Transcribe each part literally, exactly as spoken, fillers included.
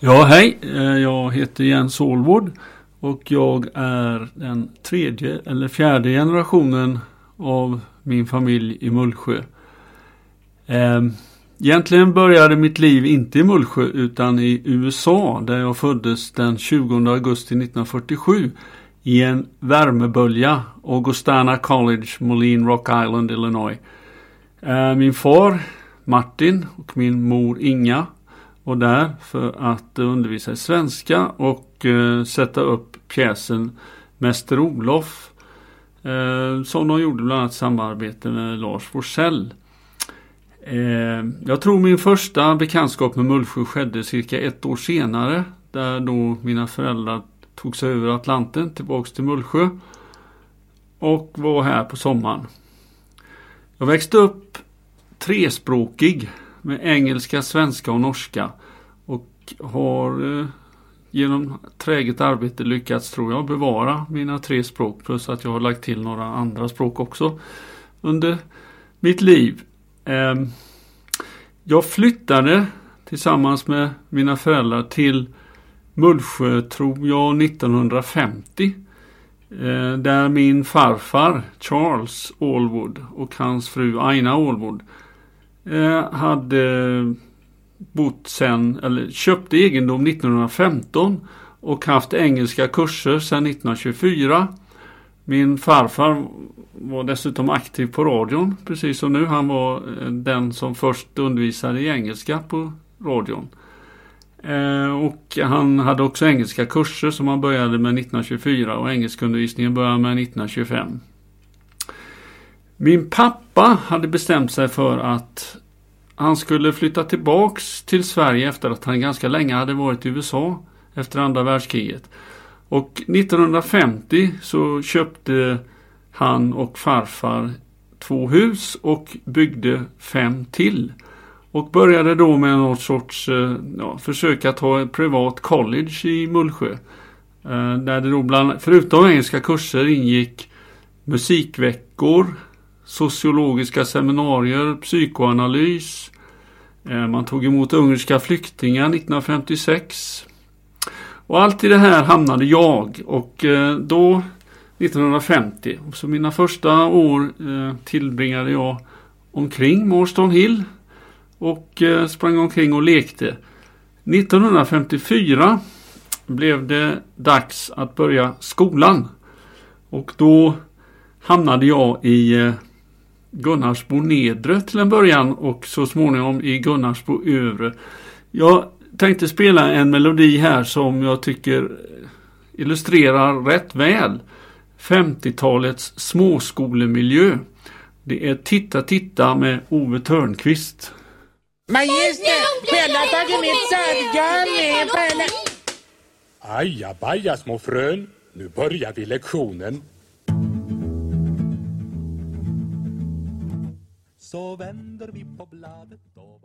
Ja, hej. Jag heter Jens Ålvord och jag är den tredje eller fjärde generationen av min familj i Mullsjö. Egentligen började mitt liv inte i Mullsjö utan i U S A, där jag föddes den tjugonde augusti nittonhundrafyrtiosju i en värmebölja, Augustana College, Moline, Rock Island, Illinois. Min far Martin och min mor Inga var där för att undervisa i svenska och uh, sätta upp pjäsen Mäster Olof, uh, som de gjorde bland annat samarbete med Lars Forssell. Uh, jag tror min första bekantskap med Mullsjö skedde cirka ett år senare, där då mina föräldrar tog sig över Atlanten tillbaks till Mullsjö och var här på sommaren. Jag växte upp trespråkig med engelska, svenska och norska och har eh, genom träget arbete lyckats, tror jag, bevara mina tre språk, plus att jag har lagt till några andra språk också under mitt liv. Eh, jag flyttade tillsammans med mina föräldrar till Mullsjö, tror jag, nittonhundrafemtio, eh, där min farfar Charles Ålvord och hans fru Aina Ålvord eh, hade bott sen, eller köpte egendom nittonhundrafemton och haft engelska kurser sedan nittonhundratjugofyra. Min farfar var dessutom aktiv på radion, precis som nu. Han var den som först undervisade i engelska på radion. Eh, och han hade också engelska kurser som han började med nittonhundratjugofyra och engelskundervisningen började med nittonhundratjugofem. Min pappa hade bestämt sig för att han skulle flytta tillbaks till Sverige efter att han ganska länge hade varit i U S A efter andra världskriget. Och nittonhundrafemtio så köpte han och farfar två hus och byggde fem till. Och började då med något sorts ja, försök att ha ett privat college i Mullsjö. Där det då bland, förutom engelska kurser ingick musikveckor, sociologiska seminarier, psykoanalys. Man tog emot ungerska flyktingar nittonhundrafemtiosex. Och allt i det här hamnade jag. Och då nittonhundrafemtio. Så mina första år tillbringade jag omkring Marston Hill. Och sprang omkring och lekte. nittonhundrafemtiofyra blev det dags att börja skolan. Och då hamnade jag i Gunnarsbo nedre till en början och så småningom i Gunnarsbo övre. Jag tänkte spela en melodi här som jag tycker illustrerar rätt väl femtiotalets småskolemiljö. Det är Titta titta med Ove Törnqvist. Magister, Bella har tagit mitt sadgarn med Bella. Aja baja små frön, nu börjar vi lektionen. Så vänder vi på bladet då.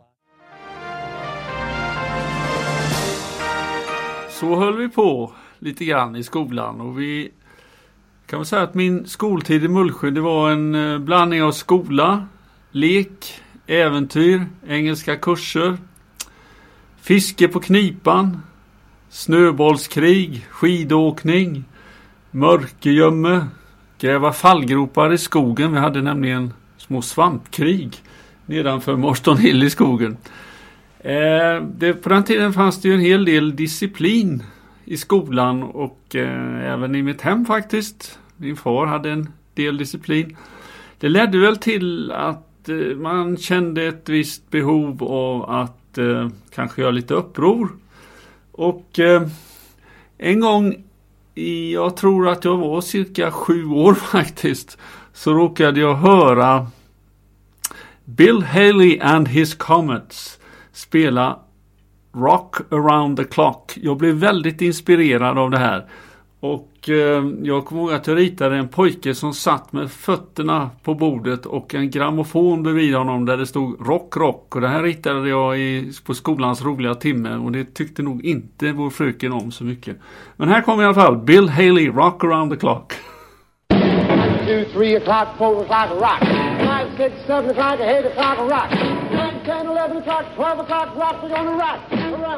Så höll vi på lite grann i skolan och vi kan väl säga att min skoltid i Mullsjö, det var en blandning av skola, lek, äventyr, engelska kurser, fiske på knipan, snöbollskrig, skidåkning, mörkergömme, gräva fallgropar i skogen. Vi hade nämligen små svampkrig nedanför Marston Hill i skogen. Eh, det, på den tiden fanns det ju en hel del disciplin i skolan och eh, även i mitt hem faktiskt. Min far hade en del disciplin. Det ledde väl till att eh, man kände ett visst behov av att eh, kanske göra lite uppror. Och eh, en gång i, jag tror att jag var cirka sju år faktiskt, så råkade jag höra Bill Haley and his Comets spela Rock Around the Clock. Jag blev väldigt inspirerad av det här. Och eh, jag kommer ihåg att jag ritade en pojke som satt med fötterna på bordet och en grammofon bredvid honom där det stod rock, rock. Och det här ritade jag i, på skolans roliga timme och det tyckte nog inte vår fröken om så mycket. Men här kommer i alla fall Bill Haley, Rock Around the Clock. two, three o'clock, four o'clock, rock. Five, six, seven o'clock, eight o'clock, rock. Nine, ten, eleven o'clock, twelve o'clock, rock. We're gonna rock around.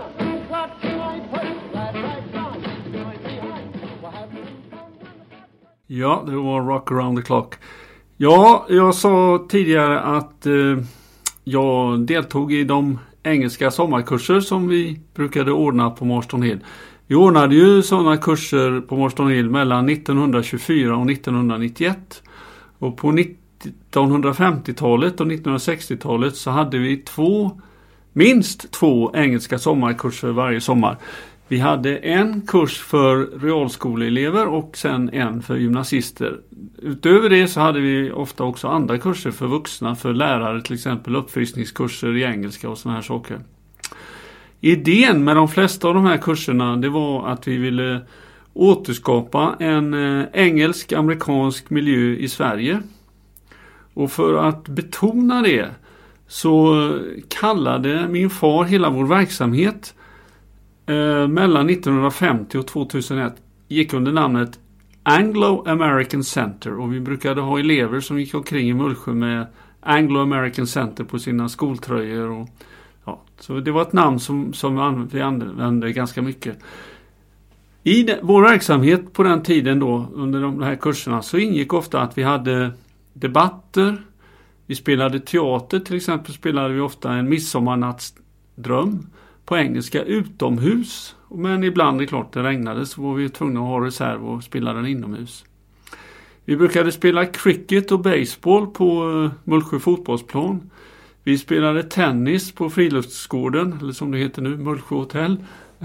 o'clock tonight, put that right on. Join behind. We'll have some fun when the... Ja, det var Rock Around the Clock. Ja, jag sa tidigare att eh, jag deltog i de engelska sommarkurser som vi brukade ordna på Marston Hill. Vi ordnade ju sådana kurser på Marston Hill mellan nittonhundratjugofyra och nittonhundranittioett. Och på nittonhundrafemtiotalet och nittonhundrasextiotalet så hade vi två, minst två engelska sommarkurser varje sommar. Vi hade en kurs för realskoleelever och sen en för gymnasister. Utöver det så hade vi ofta också andra kurser för vuxna, för lärare, till exempel uppfriskningskurser i engelska och såna här saker. Idén med de flesta av de här kurserna, det var att vi ville återskapa en engelsk-amerikansk miljö i Sverige. Och för att betona det så kallade min far hela vår verksamhet eh, mellan nittonhundrafemtio och tvåtusenett gick under namnet Anglo-American Center. Och vi brukade ha elever som gick omkring i Mullsjö med Anglo-American Center på sina skoltröjor. Och, ja, så det var ett namn som, som vi använde ganska mycket. I den, vår verksamhet på den tiden då, under de här kurserna, så ingick ofta att vi hade debatter, vi spelade teater, till exempel spelade vi ofta en midsommarnattsdröm på engelska utomhus, men ibland, det är klart det regnade, så var vi tvungna att ha reserv och spela den inomhus. Vi brukade spela cricket och baseball på uh, Mullsjö fotbollsplan. Vi spelade tennis på friluftsgården, eller som det heter nu, Mullsjö hotell.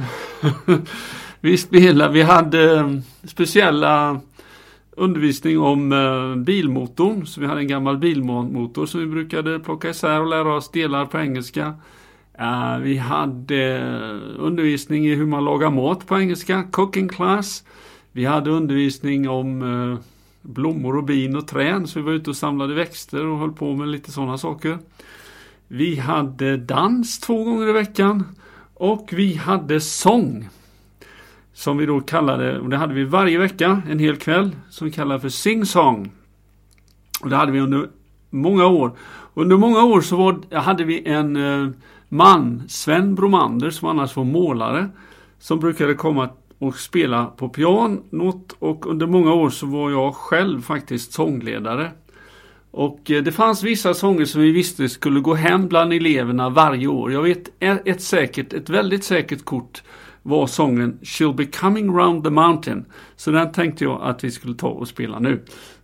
vi spelade, vi hade um, speciella undervisning om uh, bilmotorn, så vi hade en gammal bilmotor som vi brukade plocka isär och lära oss delar på engelska. Uh, vi hade uh, undervisning i hur man lagar mat på engelska, cooking class. Vi hade undervisning om uh, blommor och bin och träd, så vi var ute och samlade växter och höll på med lite sådana saker. Vi hade dans två gånger i veckan och vi hade sång, som vi då kallade, och det hade vi varje vecka, en hel kväll, som vi kallade för sing-song. Och det hade vi under många år. Under många år så var, hade vi en eh, man, Sven Bromander, som annars var målare, som brukade komma och spela på pianot, och under många år så var jag själv faktiskt sångledare. Och eh, det fanns vissa sånger som vi visste skulle gå hem bland eleverna varje år. Jag vet ett, ett säkert, ett väldigt säkert kort var sången She'll be coming round the mountain. Så den tänkte jag att vi skulle ta och spela nu.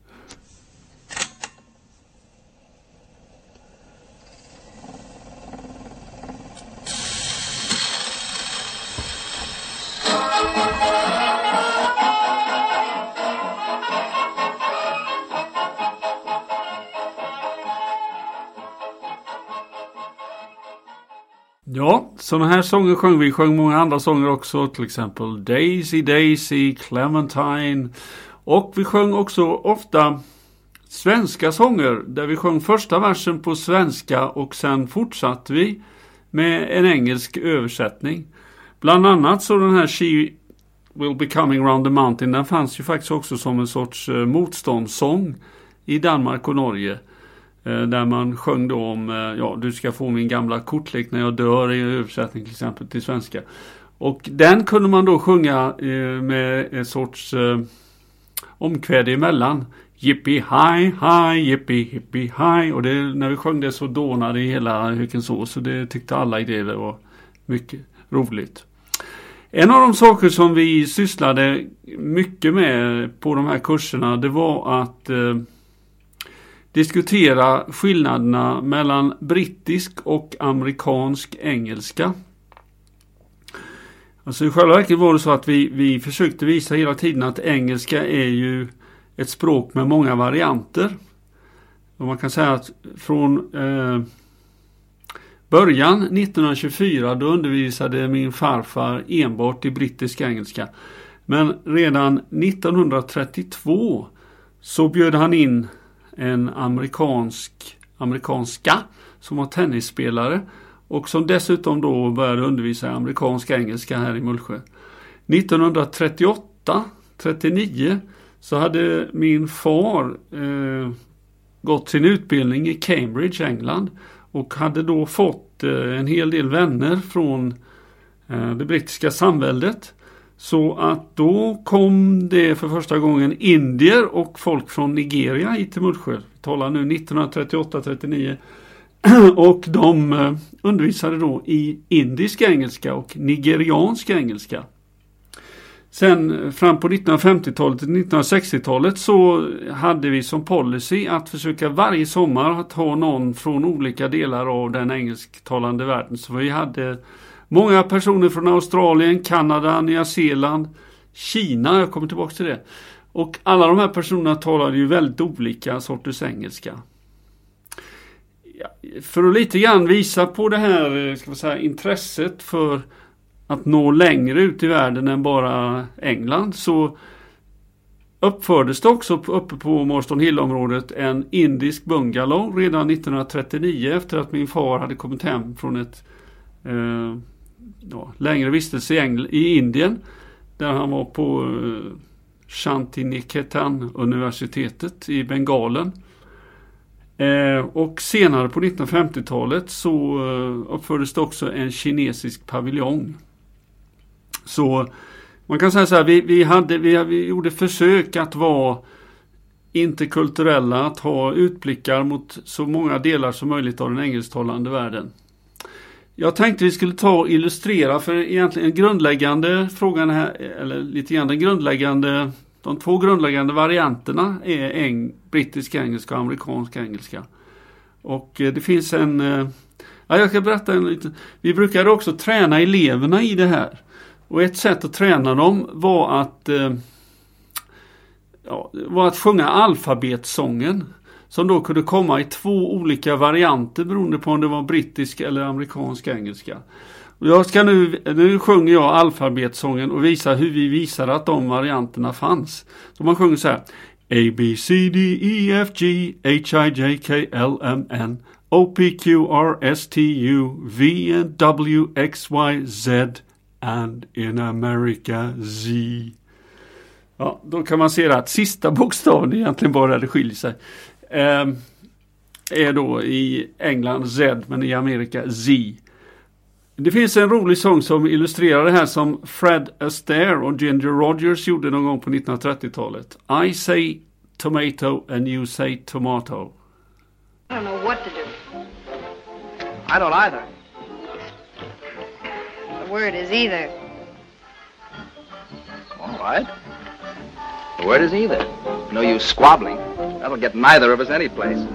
Ja, sådana här sånger sjöng vi. Sjöng många andra sånger också, till exempel Daisy, Daisy, Clementine. Och vi sjöng också ofta svenska sånger, där vi sjöng första versen på svenska och sen fortsatte vi med en engelsk översättning. Bland annat så den här She Will Be Coming Round the Mountain, den fanns ju faktiskt också som en sorts eh, motståndssång i Danmark och Norge. Där man sjöng då om, ja, du ska få min gamla kortlek när jag dör, i översättning till exempel till svenska. Och den kunde man då sjunga eh, med en sorts eh, omkväde emellan. Yippie hi hi, yippie hippie hi. Och det, när vi sjöng det så dånade hela Hökensås, så det tyckte alla i det var mycket roligt. En av de saker som vi sysslade mycket med på de här kurserna, det var att eh, diskutera skillnaderna mellan brittisk och amerikansk engelska. Alltså i själva verket var det så att vi, vi försökte visa hela tiden att engelska är ju ett språk med många varianter. Och man kan säga att från eh, början nittonhundratjugofyra då undervisade min farfar enbart i brittisk engelska. Men redan nittonhundratrettiotvå så bjöd han in en amerikansk amerikanska som var tennisspelare och som dessutom då började undervisa i amerikansk engelska här i Mullsjö. nittonhundratrettioåtta trettionio så hade min far eh, gått sin utbildning i Cambridge, England, och hade då fått eh, en hel del vänner från det brittiska samväldet. Så att då kom det för första gången indier och folk från Nigeria hit till Mullsjö. Vi talar nu nittonhundratrettioåtta trettionio. Och de undervisade då i indisk engelska och nigeriansk engelska. Sen fram på nittonhundrafemtiotalet och nittonhundrasextiotalet så hade vi som policy att försöka varje sommar att ha någon från olika delar av den engelsktalande världen. Så vi hade många personer från Australien, Kanada, Nya Zeeland, Kina, jag kommer tillbaka till det. Och alla de här personerna talade ju väldigt olika sorters engelska. Ja, för att lite grann visa på det här, ska man säga, intresset för att nå längre ut i världen än bara England, så uppfördes det också uppe på Marston Hill-området en indisk bungalow redan nittonhundratrettionio efter att min far hade kommit hem från ett eh, ja, längre vistelse i, Engl- i Indien, där han var på eh, Shantiniketan-universitetet i Bengalen. Eh, och senare på nittonhundrafemtiotalet så eh, uppfördes det också en kinesisk paviljong. Så man kan säga så här, vi, vi, hade, vi, vi gjorde försök att vara interkulturella, att ha utblickar mot så många delar som möjligt av den engelsktalande världen. Jag tänkte vi skulle ta och illustrera, för egentligen en grundläggande frågan här, eller lite grann den grundläggande, de två grundläggande varianterna är eng, brittisk engelska och amerikansk engelska. Och eh, det finns en, eh, ja, jag ska berätta en liten, vi brukade också träna eleverna i det här. Och ett sätt att träna dem var att, eh, ja, var att sjunga alfabetsången. Som då kunde komma i två olika varianter beroende på om det var brittisk eller amerikansk engelska. Och jag ska nu, nu sjunger jag alfabetsången och visar hur vi visar att de varianterna fanns. Så man sjunger så här: A, B, C, D, E, F, G, H, I, J, K, L, M, N, O, P, Q, R, S, T, U, V, and W, X, Y, Z, and in America, Z. Ja, då kan man se att sista bokstaven är egentligen bara där det skiljer sig. Eh, är då i England Z, men i Amerika Z. Det finns en rolig sång som illustrerar det här som Fred Astaire och Ginger Rogers gjorde någon gång på nittonhundratrettiotalet. I say tomato and you say tomato. I don't know what to do. I don't either. The word is either. All right. The word is either. No use squabbling. That'll get neither of us any place.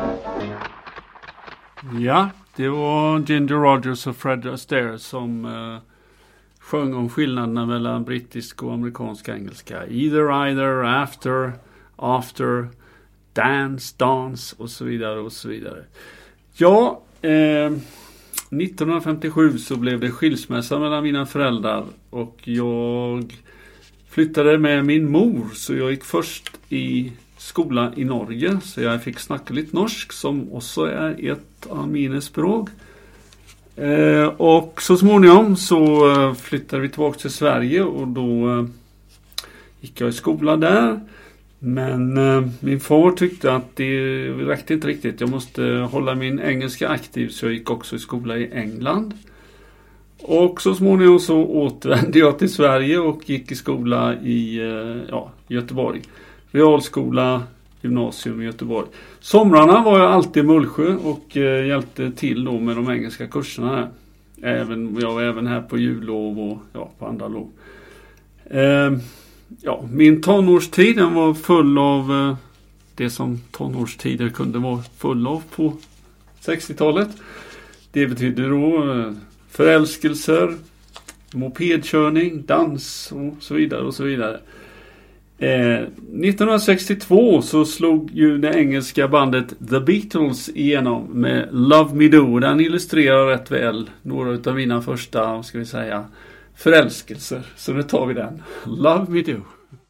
Ja, det var Ginger Rogers och Fred Astaire som uh, sjöng om skillnaderna mellan brittisk och amerikansk engelska. Either, either, after, after, dance, dance och så vidare och så vidare. Ja, eh, nittonhundrafemtiosju så blev det skilsmässa mellan mina föräldrar och jag flyttade med min mor, så jag gick först i skola i Norge, så jag fick snacka lite norsk som också är ett av mina språk. Eh, och så småningom så flyttade vi tillbaka till Sverige och då eh, gick jag i skola där. Men eh, min far tyckte att det räckte inte riktigt. Jag måste hålla min engelska aktiv, så jag gick också i skola i England. Och så småningom så återvände jag till Sverige och gick i skola i eh, ja, Göteborg. Realskola, gymnasium i Göteborg. Somrarna var jag alltid i Mullsjö och eh, hjälpte till då med de engelska kurserna här. Även, jag var även här på jullov och ja, på andra lov. Eh, ja, min tonårstid den var full av eh, det som tonårstider kunde vara full av på sextiotalet. Det betyder då eh, förälskelser, mopedkörning, dans och så vidare och så vidare. Eh, nittonhundrasextiotvå så slog ju det engelska bandet The Beatles igenom med Love Me Do. Den illustrerar rätt väl några av mina första, vad ska vi säga, förälskelser. Så nu tar vi den. Love Me Do.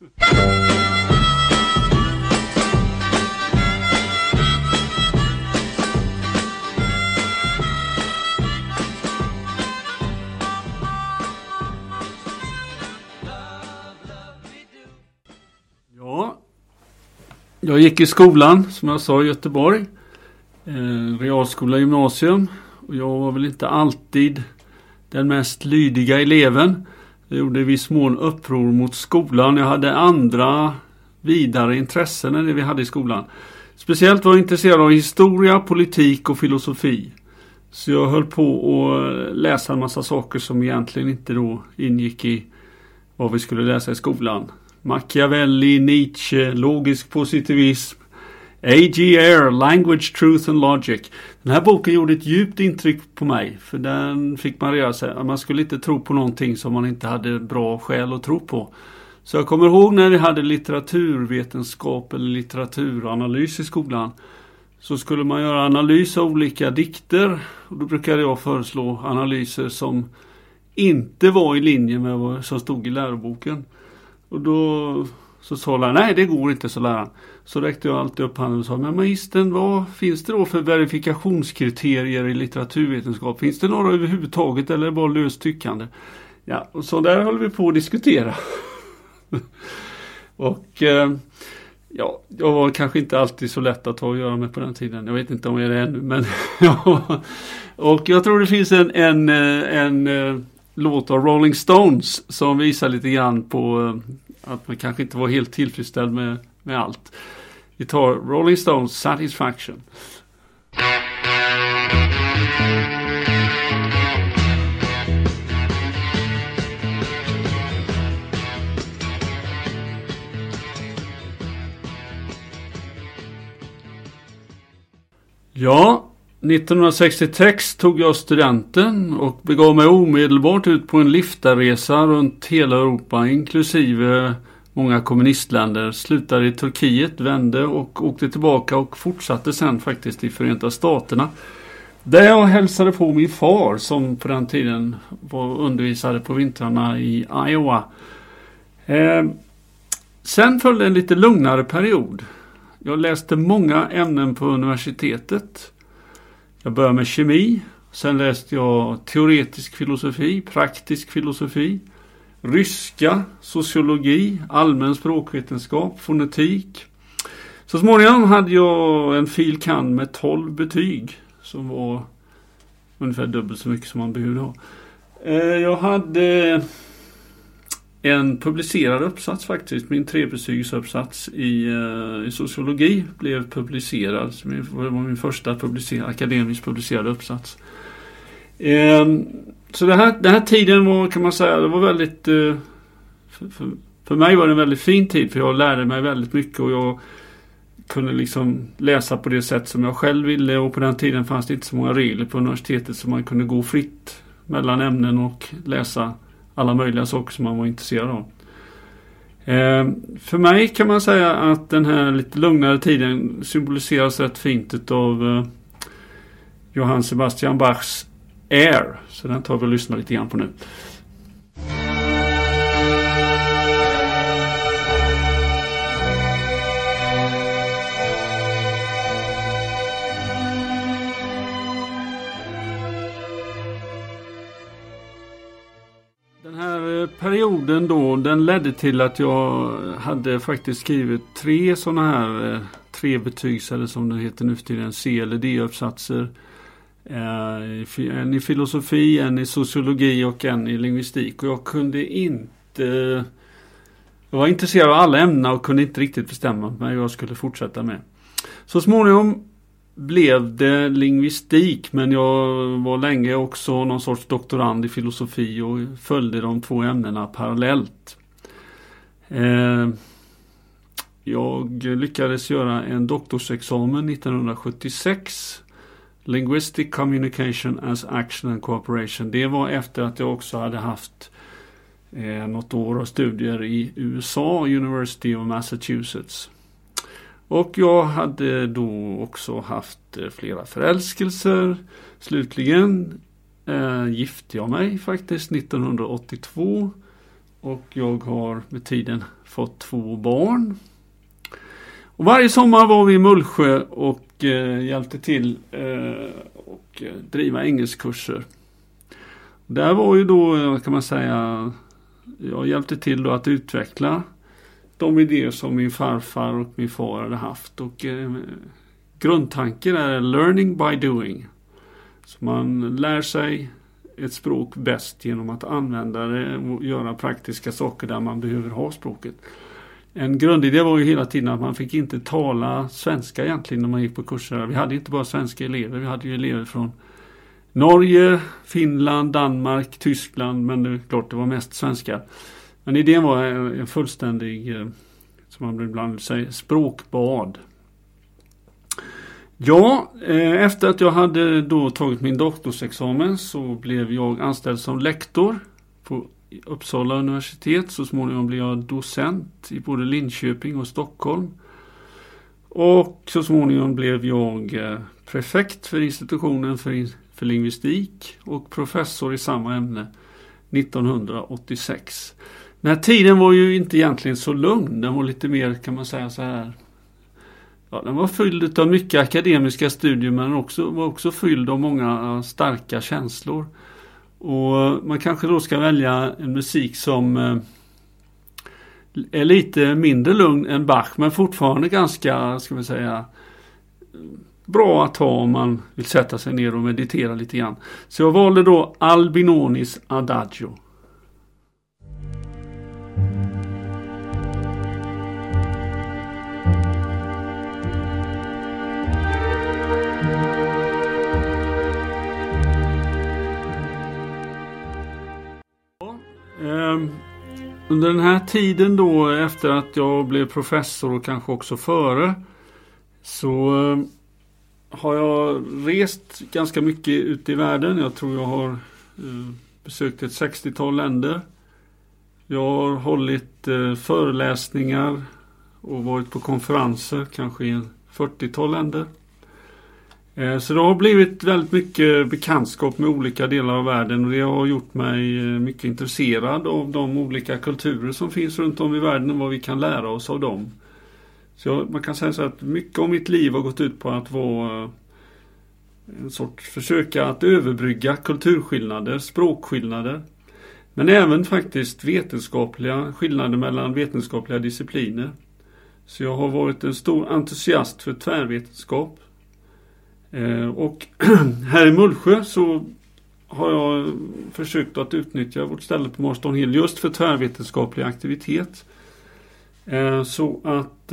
Jag gick i skolan, som jag sa, i Göteborg. Eh, realskola, gymnasium. Och jag var väl inte alltid den mest lydiga eleven. Jag gjorde i viss mån uppror mot skolan. Jag hade andra vidare intressen än det vi hade i skolan. Speciellt var jag intresserad av historia, politik och filosofi. Så jag höll på att läsa en massa saker som egentligen inte då ingick i vad vi skulle läsa i skolan. Machiavelli, Nietzsche, logisk positivism, A G R, Language, Truth and Logic. Den här boken gjorde ett djupt intryck på mig. För den fick man reda sig. Man skulle inte tro på någonting som man inte hade bra skäl att tro på. Så jag kommer ihåg när vi hade litteraturvetenskap eller litteraturanalys i skolan. Så skulle man göra analys av olika dikter. Och då brukade jag föreslå analyser som inte var i linje med vad som stod i läroboken. Och då så sa läraren, nej det går inte, så läraren. Så räckte jag alltid upp handen och sa, men magistern, vad finns det då för verifikationskriterier i litteraturvetenskap? Finns det några överhuvudtaget eller bara löst tyckande? Ja, och så där håller vi på att diskutera. och eh, ja, jag var kanske inte alltid så lätt att ha att göra med på den tiden. Jag vet inte om jag är det ännu, men ja. Och jag tror det finns en, en, en, en låt av Rolling Stones som visar lite grann på att man kanske inte var helt tillfredsställd med, med allt. Vi tar Rolling Stones Satisfaction. Ja, nittonhundrasextiosex tog jag studenten och begav mig omedelbart ut på en liftarresa runt hela Europa, inklusive många kommunistländer. Slutade i Turkiet, vände och åkte tillbaka och fortsatte sen faktiskt i Förenta Staterna. Där jag hälsade på min far som på den tiden var undervisade på vintrarna i Iowa. Eh, sen följde en lite lugnare period. Jag läste många ämnen på universitetet. Jag började med kemi. Sen läste jag teoretisk filosofi, praktisk filosofi, ryska, sociologi, allmän språkvetenskap, fonetik. Så småningom hade jag en fil. Kand. Med tolv betyg. Som var ungefär dubbelt så mycket som man behövde ha. Jag hade en publicerad uppsats faktiskt. Min trebetygsuppsats i, uh, i sociologi blev publicerad. Det var min första publicerad, akademiskt publicerade uppsats. Um, så det här, den här tiden var, kan man säga, det var väldigt... Uh, för, för, för mig var det en väldigt fin tid. För jag lärde mig väldigt mycket och jag kunde liksom läsa på det sätt som jag själv ville. Och på den tiden fanns det inte så många regler på universitetet så man kunde gå fritt mellan ämnen och läsa alla möjliga saker som man var intresserad av. Eh, för mig kan man säga att den här lite lugnare tiden symboliseras rätt fint av eh, Johann Sebastian Bachs Air. Så den tar vi och lyssnar lite grann på nu. Perioden då, den ledde till att jag hade faktiskt skrivit tre sådana här eh, tre betygs eller som det heter nu för tiden C eller D-uppsatser. Eh, en i filosofi, en i sociologi och en i lingvistik. Och jag kunde inte... Jag var intresserad av alla ämnen och kunde inte riktigt bestämma vad jag skulle fortsätta med. Så småningom blev det lingvistik, men jag var länge också någon sorts doktorand i filosofi och följde de två ämnena parallellt. Eh, jag lyckades göra en doktorsexamen nittonhundrasjuttiosex, Linguistic Communication as Action and Cooperation. Det var efter att jag också hade haft eh, något år av studier i U S A, University of Massachusetts. Och jag hade då också haft flera förälskelser. Slutligen eh, gifte jag mig faktiskt nittonhundraåttiotvå. Och jag har med tiden fått två barn. Och varje sommar var vi i Mullsjö och eh, hjälpte till eh, och eh, driva engelskkurser. Där var ju då, kan man säga, jag hjälpte till då att utveckla de idéer som min farfar och min far hade haft. Och eh, grundtanken är learning by doing. Så man lär sig ett språk bäst genom att använda det och göra praktiska saker där man behöver ha språket. En grundidé var ju hela tiden att man fick inte tala svenska egentligen när man gick på kurser. Vi hade inte bara svenska elever, vi hade ju elever från Norge, Finland, Danmark, Tyskland, men det är klart det var mest svenskar. Men idén var en fullständig, som man ibland säger, språkbad. Ja, efter att jag hade då tagit min doktorsexamen så blev jag anställd som lektor på Uppsala universitet. Så småningom blev jag docent i både Linköping och Stockholm. Och så småningom blev jag prefekt för institutionen för, för lingvistik och professor i samma ämne nittonhundraåttiosex. Den här tiden var ju inte egentligen så lugn. Den var lite mer, kan man säga så här, ja, den var fylld av mycket akademiska studier, men också, var också fylld av många starka känslor. Och man kanske då ska välja en musik som eh, är lite mindre lugn än Bach, men fortfarande ganska, ska man säga, bra att ha om man vill sätta sig ner och meditera lite grann. Så jag valde då Albinonis Adagio. Under den här tiden då, efter att jag blev professor och kanske också före, så har jag rest ganska mycket ute i världen. Jag tror jag har besökt ett sextiotal länder. Jag har hållit föreläsningar och varit på konferenser kanske i fyrtiotal länder. Så det har blivit väldigt mycket bekantskap med olika delar av världen, och det har gjort mig mycket intresserad av de olika kulturer som finns runt om i världen och vad vi kan lära oss av dem. Så jag, man kan säga så att mycket av mitt liv har gått ut på att vara en sorts försöka att överbrygga kulturskillnader, språkskillnader, men även faktiskt vetenskapliga skillnader mellan vetenskapliga discipliner. Så jag har varit en stor entusiast för tvärvetenskap. Och här i Mullsjö så har jag försökt att utnyttja vårt ställe på Marston Hill just för tvärvetenskaplig aktivitet. Så att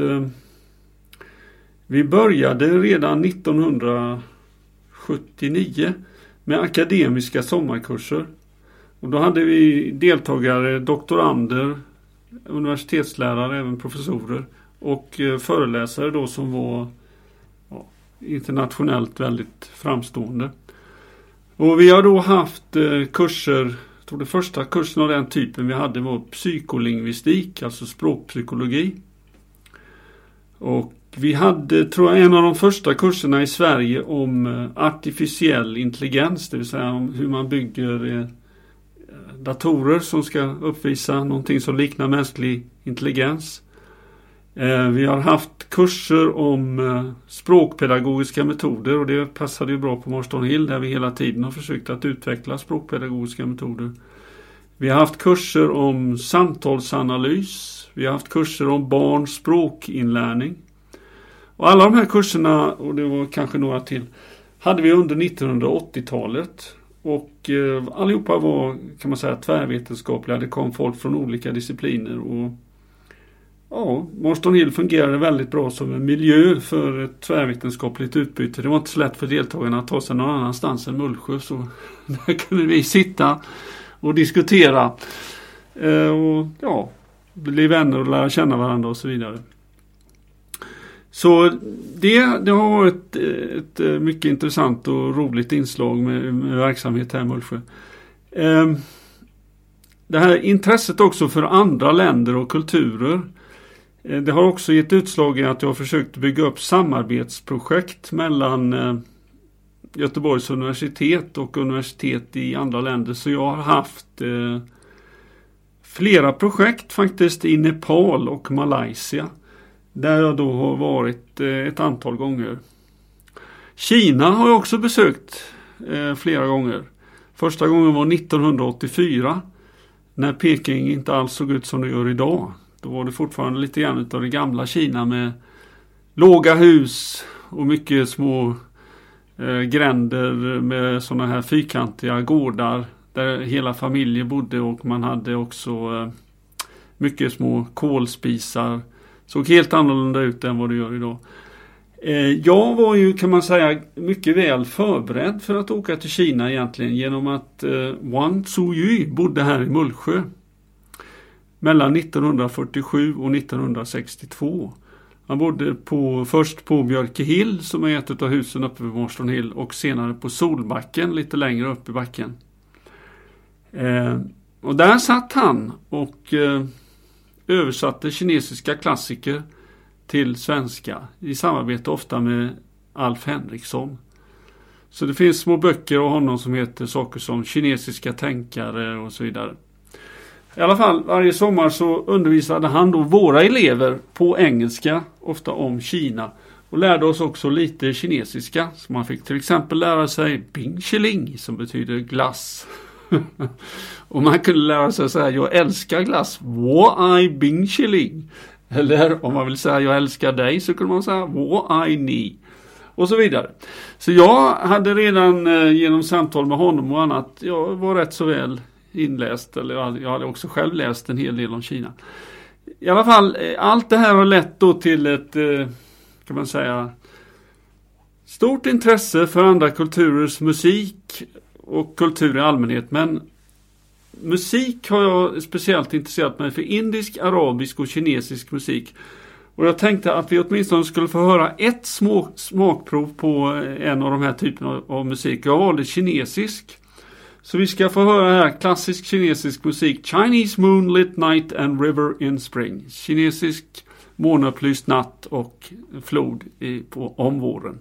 vi började redan nittonhundrasjuttionio med akademiska sommarkurser. Och då hade vi deltagare, doktorander, universitetslärare, även professorer och föreläsare då som var internationellt väldigt framstående. Och vi har då haft eh, kurser, jag tror det första kursen av den typen vi hade var psykolingvistik, alltså språkpsykologi. Och vi hade, tror jag, en av de första kurserna i Sverige om eh, artificiell intelligens, det vill säga om hur man bygger eh, datorer som ska uppvisa någonting som liknar mänsklig intelligens. Vi har haft kurser om språkpedagogiska metoder, och det passade ju bra på Marston Hill där vi hela tiden har försökt att utveckla språkpedagogiska metoder. Vi har haft kurser om samtalsanalys, vi har haft kurser om barns språkinlärning. Och alla de här kurserna, och det var kanske några till, hade vi under nittonhundraåttiotalet. Och eh, allihopa var, kan man säga, tvärvetenskapliga. Det kom folk från olika discipliner, och ja, Marston Hill fungerade väldigt bra som en miljö för ett tvärvetenskapligt utbyte. Det var inte så lätt för deltagarna att ta sig någon annanstans än Mullsjö, så där kunde vi sitta och diskutera eh, och ja, bli vänner och lära känna varandra och så vidare. Så det, det har varit ett, ett mycket intressant och roligt inslag med, med verksamhet här i Mullsjö. Eh, det här intresset också för andra länder och kulturer, det har också gett utslag i att jag har försökt bygga upp samarbetsprojekt mellan Göteborgs universitet och universitet i andra länder. Så jag har haft eh, flera projekt faktiskt i Nepal och Malaysia, där jag då har varit eh, ett antal gånger. Kina har jag också besökt eh, flera gånger. Första gången var nittonhundraåttiofyra, när Peking inte alls såg ut som det gör idag. Då var det fortfarande lite grann av det gamla Kina med låga hus och mycket små eh, gränder med sådana här fyrkantiga gårdar där hela familjen bodde, och man hade också eh, mycket små kolspisar. Såg helt annorlunda ut än vad det gör idag. Eh, jag var ju, kan man säga, mycket väl förberedd för att åka till Kina egentligen, genom att eh, Wang Zuyu bodde här i Mullsjö mellan nittonhundrafyrtiosju och nittonhundrasextiotvå. Han bodde på, först på Björkehill, som är ett av husen uppe vid Marston Hill, och senare på Solbacken lite längre upp i backen. Eh, och där satt han och eh, översatte kinesiska klassiker till svenska i samarbete ofta med Alf Henriksson. Så det finns små böcker av honom som heter saker som kinesiska tänkare och så vidare. I alla fall, varje sommar så undervisade han då våra elever på engelska, ofta om Kina, och lärde oss också lite kinesiska. Så man fick till exempel lära sig Bing Chiling, som betyder glass. Och man kunde lära sig säga jag älskar glass, wo I Bing Chiling. Eller om man vill säga jag älskar dig, så kunde man säga wo I ni. Och så vidare. Så jag hade redan eh, genom samtal med honom och annat, jag var rätt så väl inläst, eller jag hade också själv läst en hel del om Kina. I alla fall, allt det här har lett då till ett, kan man säga, stort intresse för andra kulturers musik och kultur i allmänhet. Men musik har jag speciellt intresserat mig för, indisk, arabisk och kinesisk musik. Och jag tänkte att vi åtminstone skulle få höra ett små, smakprov på en av de här typerna av musik. Jag valde kinesisk. Så vi ska få höra här klassisk kinesisk musik. Chinese Moonlit Night and River in Spring. Kinesisk månupplyst natt och flod i, på, om våren.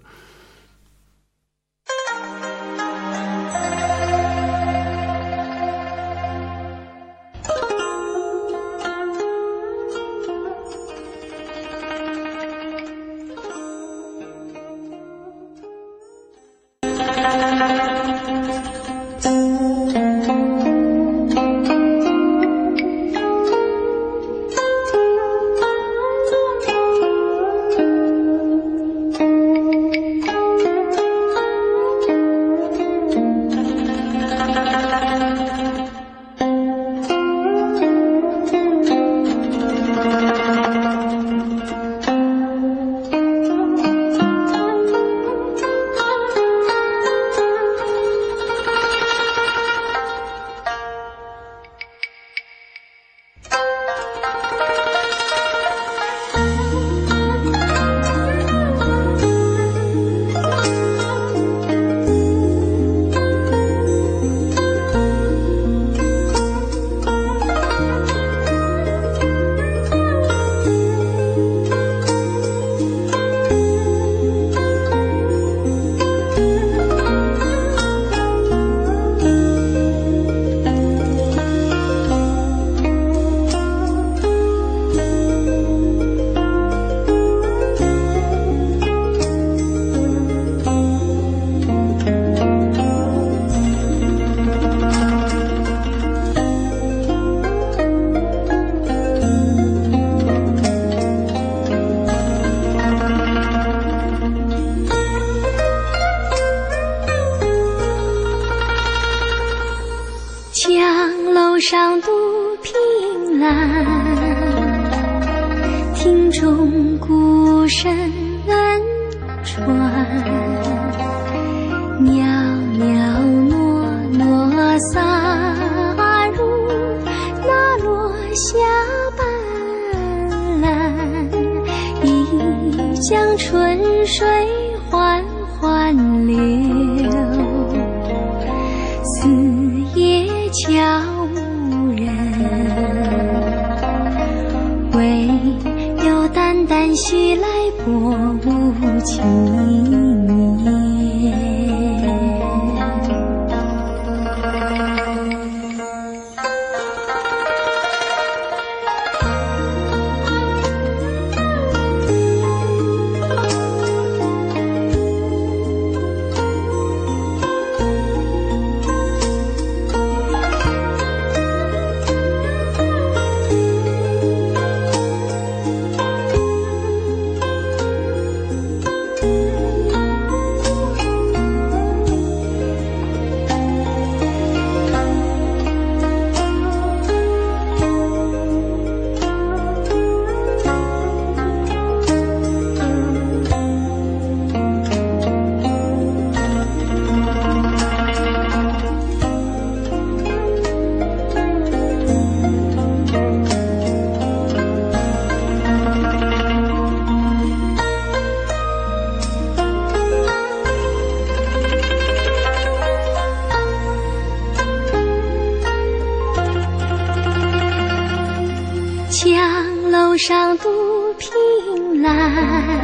上独凭栏，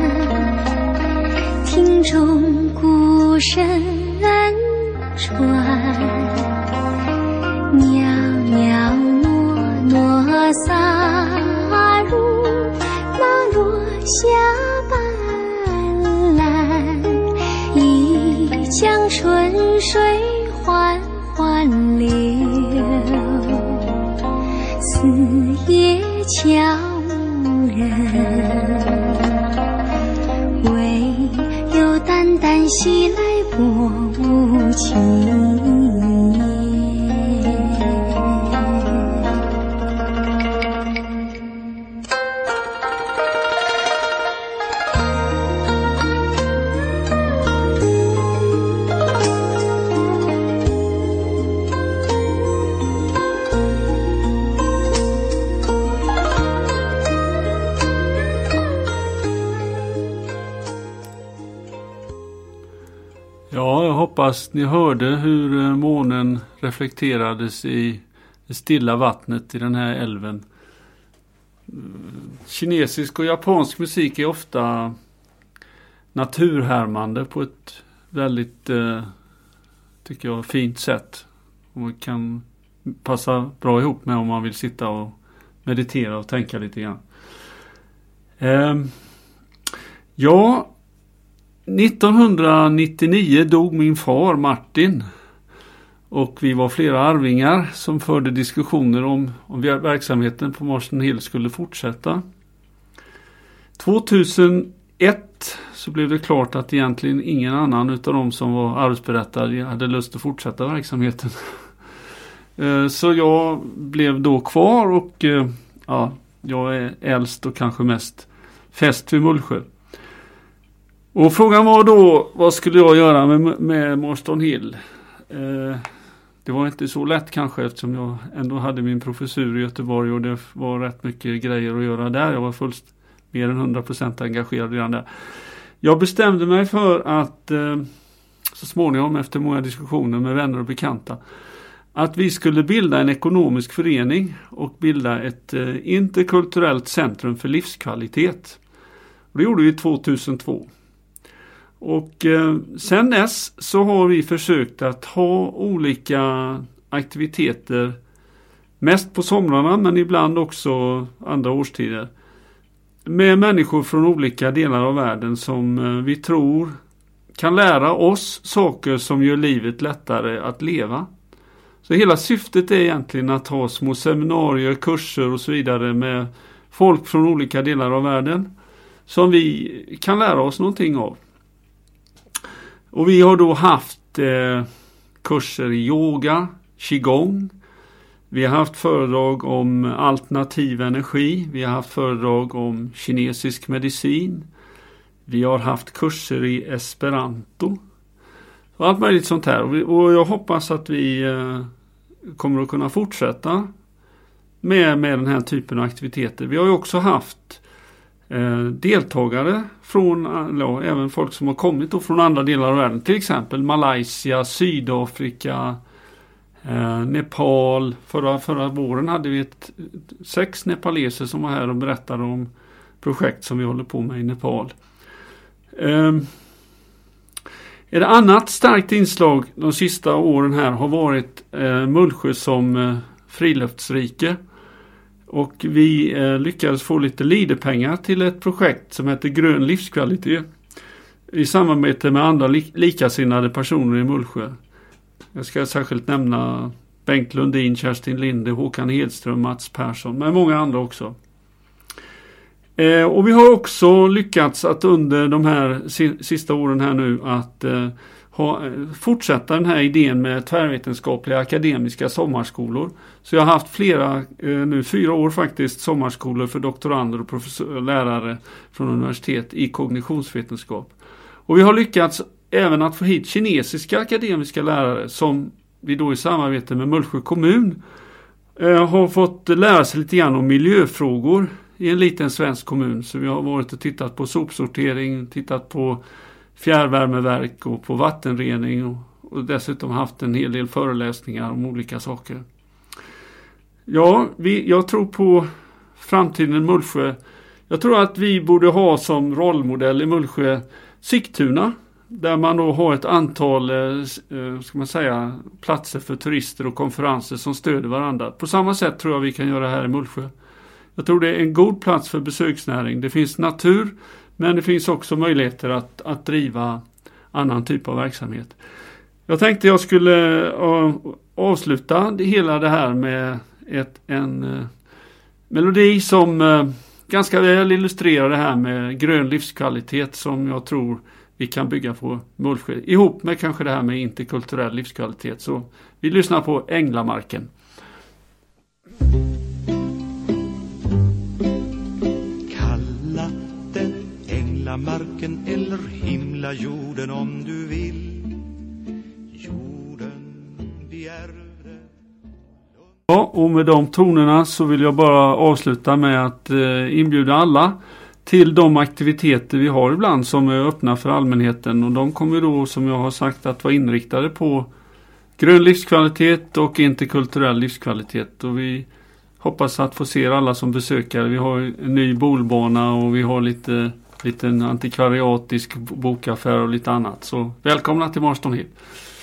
庭中孤声传，袅袅娜娜洒入那落下斑斓，一江春水缓缓流，四野悄人，唯有淡淡袭来波无情。 Ja, jag hoppas ni hörde hur månen reflekterades i det stilla vattnet i den här älven. Kinesisk och japansk musik är ofta naturhärmande på ett väldigt, eh, tycker jag, fint sätt. Och kan passa bra ihop med om man vill sitta och meditera och tänka lite grann. Eh, ja... nittonhundranittionio dog min far Martin och vi var flera arvingar som förde diskussioner om om verksamheten på Marston Hill skulle fortsätta. tvåtusenett så blev det klart att egentligen ingen annan utav de som var arvsberättare hade lust att fortsätta verksamheten. Så jag blev då kvar och ja, jag är äldst och kanske mest fäst vid Mullsjö. Och frågan var då, vad skulle jag göra med, med Marston Hill? Eh, det var inte så lätt kanske eftersom jag ändå hade min professur i Göteborg och det var rätt mycket grejer att göra där. Jag var fullt mer än hundra procent engagerad redan där. Jag bestämde mig för att eh, så småningom efter många diskussioner med vänner och bekanta att vi skulle bilda en ekonomisk förening och bilda ett eh, interkulturellt centrum för livskvalitet. Och det gjorde vi tvåtusentvå. Och eh, sen dess så har vi försökt att ha olika aktiviteter mest på somrarna men ibland också andra årstider med människor från olika delar av världen som eh, vi tror kan lära oss saker som gör livet lättare att leva. Så hela syftet är egentligen att ha små seminarier, kurser och så vidare med folk från olika delar av världen som vi kan lära oss någonting av. Och vi har då haft eh, kurser i yoga, qigong. Vi har haft föredrag om alternativ energi. Vi har haft föredrag om kinesisk medicin. Vi har haft kurser i esperanto. Och allt möjligt sånt här. Och, vi, och jag hoppas att vi eh, kommer att kunna fortsätta med, med den här typen av aktiviteter. Vi har ju också haft eh, deltagare från, ja, även folk som har kommit då från andra delar av världen. Till exempel Malaysia, Sydafrika, eh, Nepal. Förra, förra våren hade vi ett, sex nepaleser som var här och berättade om projekt som vi håller på med i Nepal. Eh, Ett annat starkt inslag de sista åren här har varit eh, Mullsjö som eh, friluftsrike. Och vi eh, lyckades få lite lidepengar till ett projekt som heter Grön livskvalitet. I samarbete med andra li- likasinnade personer i Mullsjö. Jag ska särskilt nämna Bengt Lundin, Kerstin Linde, Håkan Hedström, Mats Persson. Men många andra också. Eh, och vi har också lyckats att under de här si- sista åren här nu att eh, ha, eh, fortsätta den här idén med tvärvetenskapliga akademiska sommarskolor. Så jag har haft flera, eh, nu fyra år faktiskt, sommarskolor för doktorander och professor, lärare från universitet i kognitionsvetenskap. Och vi har lyckats även att få hit kinesiska akademiska lärare som vi då i samarbete med Mullsjö kommun eh, har fått lära sig lite grann om miljöfrågor i en liten svensk kommun. Så vi har varit och tittat på sopsortering, tittat på fjärrvärmeverk och på vattenrening och, och dessutom haft en hel del föreläsningar om olika saker. Ja, vi, jag tror på framtiden i Mullsjö Jag tror att vi borde ha som rollmodell i Mullsjö Sigtuna, där man då har ett antal eh, ska man säga, platser för turister och konferenser som stöder varandra. På samma sätt tror jag vi kan göra här i Mullsjö. Jag tror det är en god plats för besöksnäring. Det finns natur, men det finns också möjligheter att, att driva annan typ av verksamhet. Jag tänkte jag skulle uh, avsluta det, hela det här med ett, en uh, melodi som uh, ganska väl illustrerar det här med grön livskvalitet som jag tror vi kan bygga på Mullsjö. Ihop med kanske det här med interkulturell livskvalitet. Så vi lyssnar på Änglamarken. Kalla den Änglamarken eller himla jorden om du vill. Jorden vi ärvde. Ja, och med de tonerna så vill jag bara avsluta med att eh, inbjuda alla till de aktiviteter vi har ibland som är öppna för allmänheten. Och de kommer då, som jag har sagt, att vara inriktade på grön livskvalitet och interkulturell livskvalitet. Och vi hoppas att få se alla som besökare. Vi har en ny bolbana och vi har lite liten antikvariatisk bokaffär och lite annat. Så välkomna till Marston Hill.